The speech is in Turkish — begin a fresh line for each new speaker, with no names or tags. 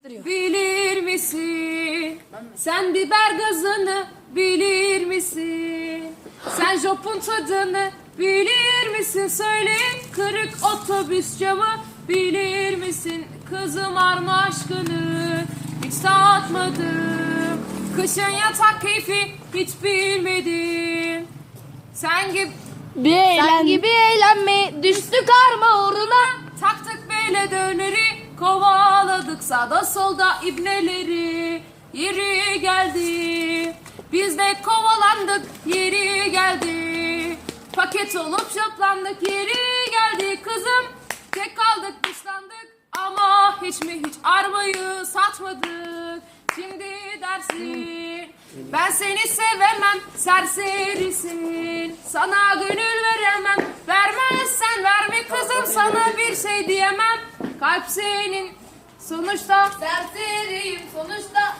Bilir misin? Sen biber gazını bilir misin? Sen jopun tadını bilir misin? Söyle kırık otobüs camı bilir misin? Kızım arma aşkını hiç tatmadım. Kışın yatak keyfi hiç bilmedim. Sen gibi
eğlenme düştük karma uğruna.
taktık böyle döneri, kovaladık sağda solda ibneleri. Yeri geldi, biz de kovalandık, yeri geldi. Paket olup şoplandık, yeri geldi kızım. Tek kaldık, dışlandık ama hiç armayı satmadık. Şimdi dersin, ben seni sevemem, serserisin. Sana gönül veremem, vermezsen verme kızım, sana bir şey diyemem. Kalp senin, sonuçta serseriyim, sonuçta